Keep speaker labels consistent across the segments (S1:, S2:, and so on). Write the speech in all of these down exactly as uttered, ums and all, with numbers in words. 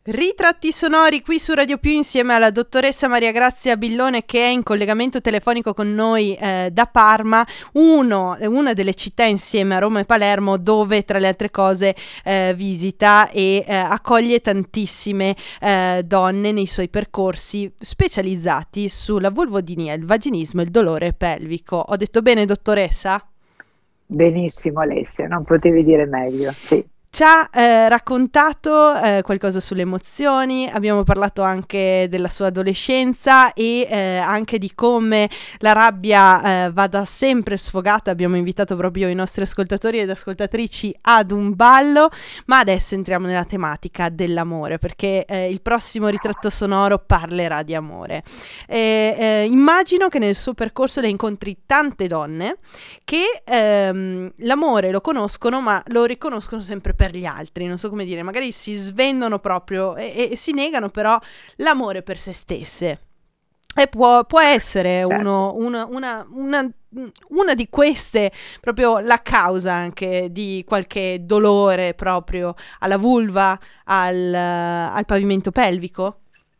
S1: Ritratti sonori qui su Radio Più insieme alla dottoressa Maria Grazia Billone, che è in collegamento telefonico con noi eh, da Parma, uno, una delle città insieme a Roma e Palermo dove tra le altre cose eh, visita e eh, accoglie tantissime eh, donne nei suoi percorsi specializzati sulla vulvodynia, il vaginismo e il dolore pelvico. Ho detto bene, dottoressa?
S2: Benissimo Alessia, non potevi dire meglio, sì.
S1: Ci ha eh, raccontato eh, qualcosa sulle emozioni, abbiamo parlato anche della sua adolescenza e eh, anche di come la rabbia eh, vada sempre sfogata. Abbiamo invitato proprio i nostri ascoltatori ed ascoltatrici ad un ballo, ma adesso entriamo nella tematica dell'amore, perché eh, il prossimo ritratto sonoro parlerà di amore. E, eh, immagino che nel suo percorso le incontri tante donne che ehm, l'amore lo conoscono, ma lo riconoscono sempre per gli altri, non so come dire, magari si svendono proprio e, e si negano però l'amore per se stesse. E può, può essere
S2: Certo.
S1: uno, una, una, una, una di queste proprio la causa anche di qualche dolore proprio alla vulva, al, al pavimento pelvico?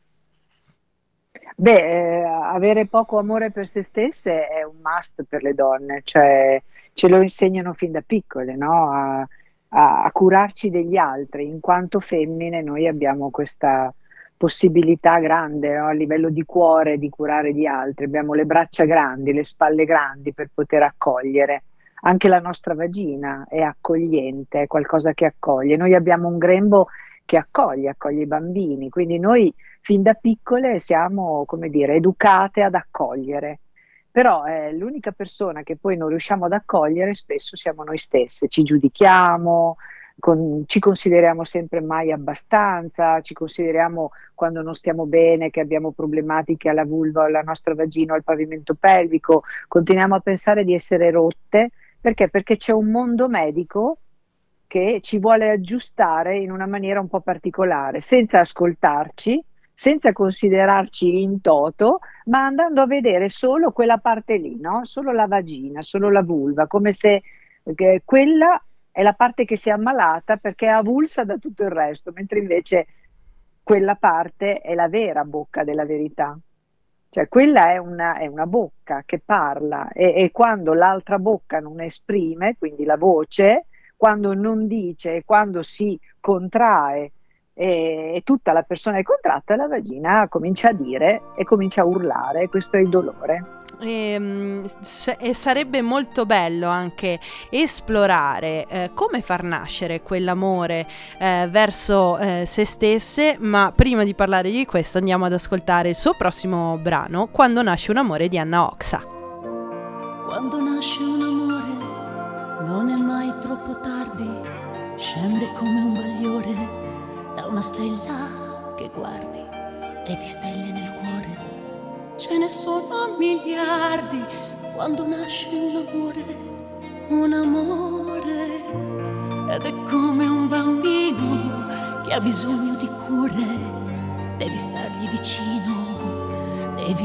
S2: Beh, eh, avere poco amore per se stesse è un must per le donne, cioè ce lo insegnano fin da piccole, no? A, a- a curarci degli altri. In quanto femmine noi abbiamo questa possibilità grande, no? A livello di cuore di curare gli altri. Abbiamo le braccia grandi, le spalle grandi per poter accogliere. Anche la nostra vagina è accogliente, è qualcosa che accoglie. Noi abbiamo un grembo che accoglie, accoglie i bambini, quindi noi fin da piccole siamo, come dire, educate ad accogliere. Però eh, l'unica persona che poi non riusciamo ad accogliere spesso siamo noi stesse, ci giudichiamo, con- ci consideriamo sempre mai abbastanza, ci consideriamo quando non stiamo bene, che abbiamo problematiche alla vulva, alla nostra vagina, o al pavimento pelvico, continuiamo a pensare di essere rotte, perché? Perché c'è un mondo medico che ci vuole aggiustare in una maniera un po' particolare, senza ascoltarci, senza considerarci in toto, ma andando a vedere solo quella parte lì, no? Solo la vagina, solo la vulva, come se eh, quella è la parte che si è ammalata perché è avulsa da tutto il resto, mentre invece quella parte è la vera bocca della verità. Cioè, quella è una, è una bocca che parla e, e quando l'altra bocca non esprime, quindi la voce, quando non dice e quando si contrae e, e tutta la persona è contratta, la vagina comincia a dire e comincia a urlare, questo è il dolore.
S1: E, mm, se- e sarebbe molto bello anche esplorare eh, come far nascere quell'amore eh, verso eh, se stesse, ma prima di parlare di questo andiamo ad ascoltare il suo prossimo brano, Quando nasce un amore di Anna Oxa.
S3: Quando nasce un amore non è mai troppo tardi, scende come un bagliore da una stella che guardi e di stelle nel cuore ce ne sono miliardi. Quando nasce un amore, un amore, ed è come un bambino che ha bisogno di cure, devi stargli vicino, devi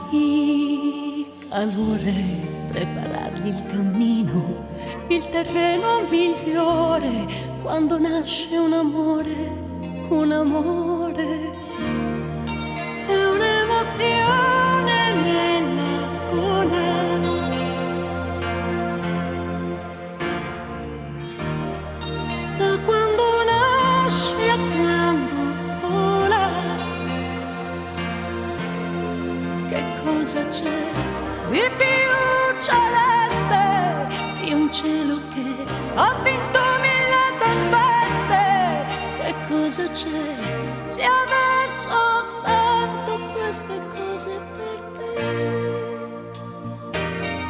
S3: dargli calore, preparargli il cammino, il terreno migliore. Quando nasce un amore, un amore, è un'emozione nella gola. Da quando nasce a quando vola, che cosa c'è di più celeste, di un cielo che ha vinto mille tempeste? Che cosa c'è se adesso sento queste cose per te?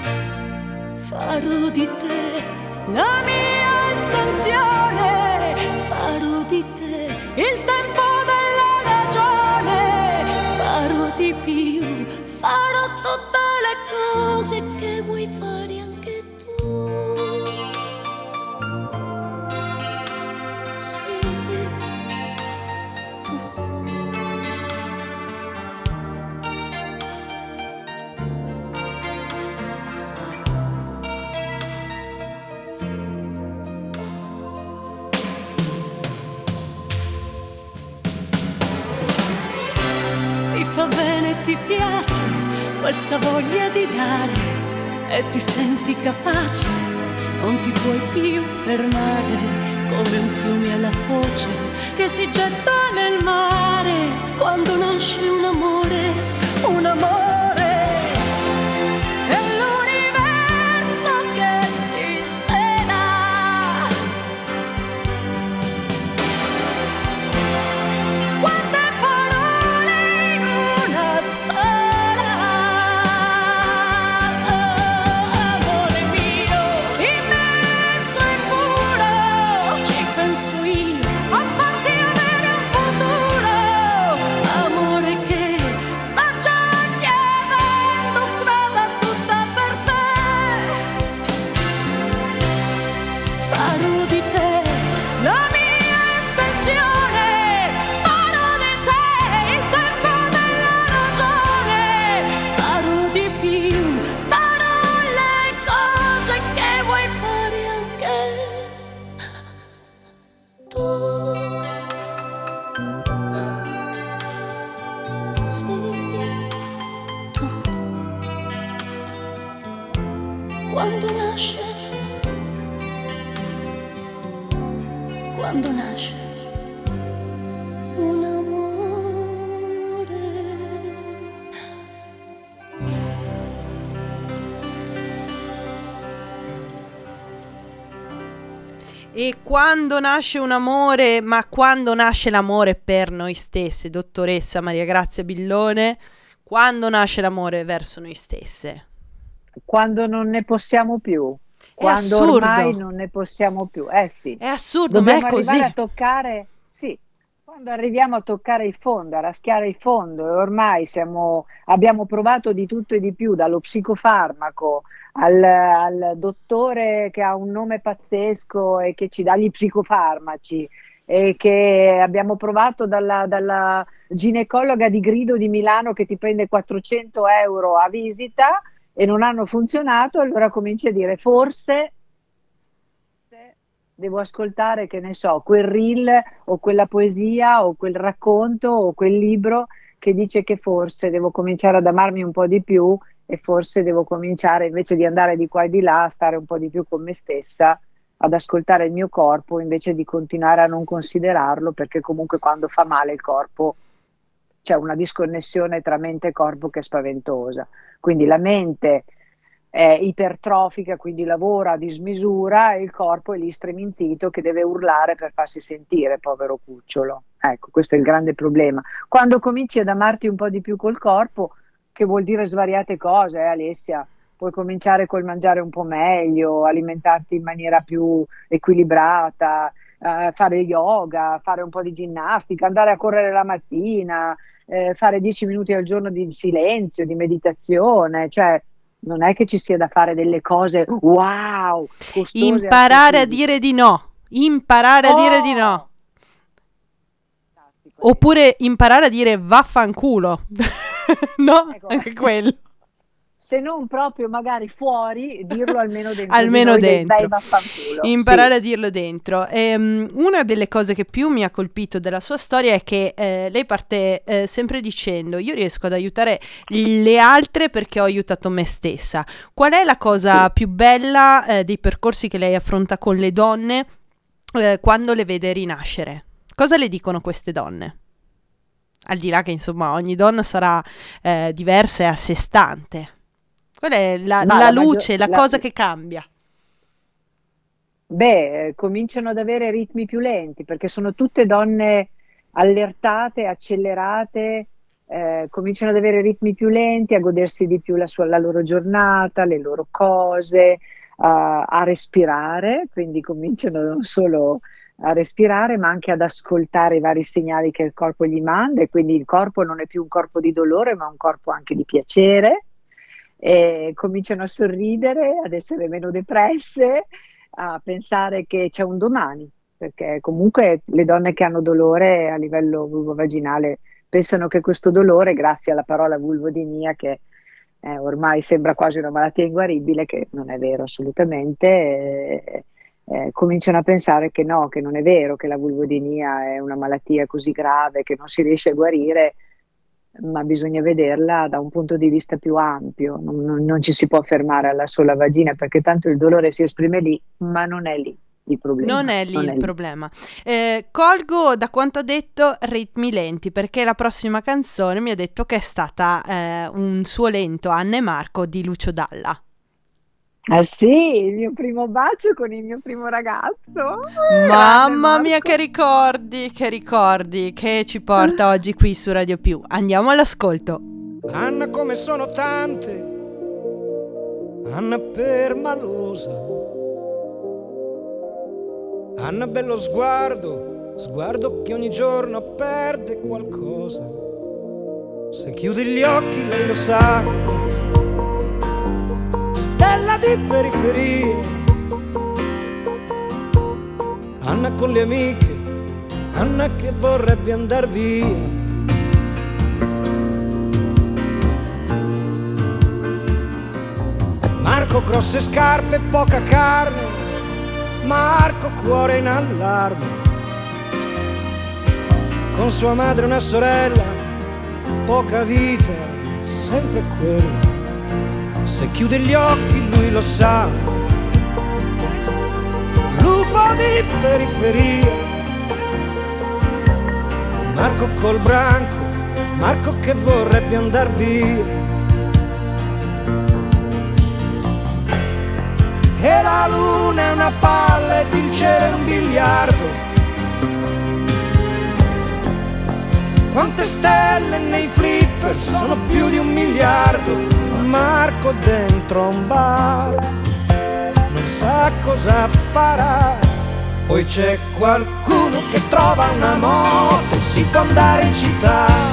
S3: Farò di te la mia estensione, farò di te il tempo della ragione, farò di più, farò tutte le cose che vuoi fare anche tu. Sì, tu. bene, ti piace questa voglia di dare e ti senti capace, non ti puoi più fermare, come un fiume alla foce che si getta nel mare quando nasce un amore, un amore. È l'universo che si svela. Quante parole in una sola. Oh, amore mio, immenso e puro, ci penso io, a farti avere un futuro. Amore che sta già chiedendo strada tutta per sé. Farò di te la mia estensione, farò di te il tempo della ragione, farò di più, farò le cose che vuoi fare anche tu. Sì, tu. Quando nasce, quando nasce un amore.
S1: E quando nasce un amore, ma quando nasce l'amore per noi stesse, dottoressa Maria Grazia Billone, quando nasce l'amore verso noi stesse?
S2: Quando non ne possiamo più,
S1: È
S2: quando
S1: assurdo.
S2: ormai non ne possiamo più. Eh sì,
S1: È assurdo,
S2: dobbiamo
S1: ma è così.
S2: arrivare a toccare, sì, quando arriviamo a toccare il fondo, a raschiare il fondo, e ormai siamo, abbiamo provato di tutto e di più, dallo psicofarmaco al, al dottore che ha un nome pazzesco e che ci dà gli psicofarmaci, e che abbiamo provato dalla, dalla ginecologa di grido di Milano che ti prende quattrocento euro a visita e non hanno funzionato. Allora cominci a dire forse devo ascoltare, che ne so, quel reel o quella poesia o quel racconto o quel libro che dice che forse devo cominciare ad amarmi un po' di più, e forse devo cominciare, invece di andare di qua e di là, a stare un po' di più con me stessa, ad ascoltare il mio corpo invece di continuare a non considerarlo, perché comunque quando fa male il corpo c'è una disconnessione tra mente e corpo che è spaventosa. Quindi la mente è ipertrofica, quindi lavora a dismisura, e il corpo è lì streminzito che deve urlare per farsi sentire, povero cucciolo. Ecco, questo è il grande problema. Quando cominci ad amarti un po' di più col corpo, che vuol dire svariate cose, eh, Alessia, puoi cominciare col mangiare un po' meglio, alimentarti in maniera più equilibrata, eh, fare yoga, fare un po' di ginnastica, andare a correre la mattina, eh, fare dieci minuti al giorno di silenzio, di meditazione, cioè non è che ci sia da fare delle cose wow, costose.
S1: Imparare a dire di no. Imparare a dire di no.
S2: Fantastico.
S1: Oppure imparare a dire vaffanculo. No?
S2: Ecco.
S1: Anche quello.
S2: Se non proprio magari fuori, dirlo almeno dentro.
S1: Almeno
S2: di noi, dei
S1: dentro.
S2: bei vaffanculo.
S1: Imparare
S2: Sì.
S1: a dirlo dentro. Ehm, una delle cose che più mi ha colpito della sua storia è che eh, lei parte eh, sempre dicendo: io riesco ad aiutare le altre perché ho aiutato me stessa. Qual è la cosa
S2: Sì.
S1: più bella eh, dei percorsi che lei affronta con le donne eh, quando le vede rinascere? Cosa le dicono queste donne? Al di là che insomma ogni donna sarà eh, diversa e a sé stante. Qual è la,
S2: Ma
S1: la
S2: la maggior-
S1: luce, la
S2: la-
S1: cosa che cambia?
S2: Beh, eh, cominciano ad avere ritmi più lenti, perché sono tutte donne allertate, accelerate, eh, cominciano ad avere ritmi più lenti, a godersi di più la, sua- la loro giornata, le loro cose, a, a respirare, quindi cominciano non solo a respirare, ma anche ad ascoltare i vari segnali che il corpo gli manda, e quindi il corpo non è più un corpo di dolore, ma un corpo anche di piacere, e cominciano a sorridere, ad essere meno depresse, a pensare che c'è un domani, perché comunque le donne che hanno dolore a livello vulvovaginale pensano che questo dolore, grazie alla parola vulvodinia, che eh, ormai sembra quasi una malattia inguaribile, che non è vero assolutamente, eh, eh, cominciano a pensare che no, che non è vero, che la vulvodinia è una malattia così grave che non si riesce a guarire, ma bisogna vederla da un punto di vista più ampio, non, non- non ci si può fermare alla sola vagina perché tanto il dolore si esprime lì, ma non è lì il problema.
S1: Non è lì
S2: non
S1: il
S2: è lì.
S1: problema. Eh, colgo da quanto ha detto ritmi lenti, perché la prossima canzone mi ha detto che è stata eh, un suo lento, Anna e Marco di Lucio Dalla.
S2: Ah sì, il mio primo bacio con il mio primo ragazzo. Eh, grande
S1: Mamma mia,
S2: Marco.
S1: che ricordi, che ricordi, che ci porta oggi qui su Radio Più. Andiamo all'ascolto.
S4: Anna come sono tante, Anna permalosa, Anna bello sguardo, sguardo che ogni giorno perde qualcosa. Se chiudi gli occhi lei lo sa, stella di periferia. Anna con le amiche, Anna che vorrebbe andar via. Marco grosse scarpe, poca carne, Marco cuore in allarme. Con sua madre una sorella, poca vita, sempre quella. Se chiude gli occhi lui lo sa, lupo di periferia. Marco col branco, Marco che vorrebbe andar via. E la luna è una palla ed il cielo è un biliardo. Quante stelle nei flipper, sono più di un miliardo. Marco dentro a un bar non sa cosa farà. Poi c'è qualcuno che trova una moto, si può andare in città.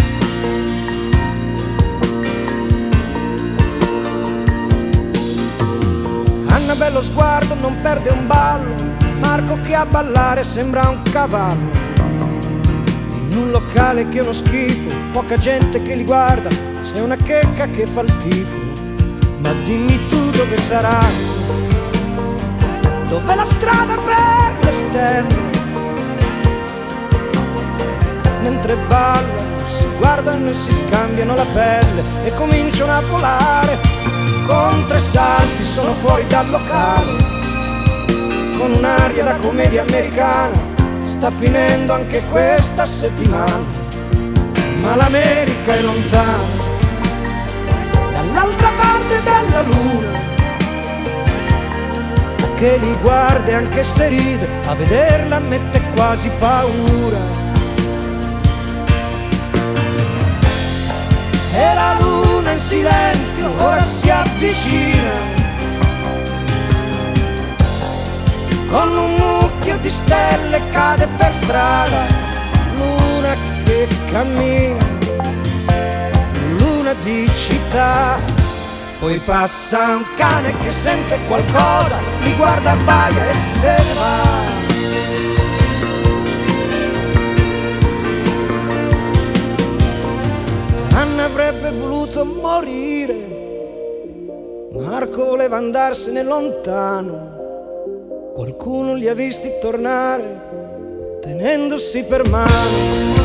S4: Anna bello sguardo, non perde un ballo, Marco che a ballare sembra un cavallo. In un locale che è uno schifo, poca gente che li guarda, sei una checca che fa il tifo. Ma dimmi tu dove sarà, dov'è la strada per le stelle? Mentre ballano, si guardano e si scambiano la pelle e cominciano a volare. Con tre salti sono fuori dal locale, con un'aria da commedia americana. Sta finendo anche questa settimana, ma l'America è lontana, dall'altra parte della luna, che li guarda e anche se ride, a vederla mette quasi paura. E la luna in silenzio ora si avvicina, con un mucchio di stelle cade per strada. Luna che cammina, luna di città. Poi passa un cane che sente qualcosa, li guarda, abbaia e se ne va. Anna avrebbe voluto morire, Marco voleva andarsene lontano. Qualcuno li ha visti tornare tenendosi per mano.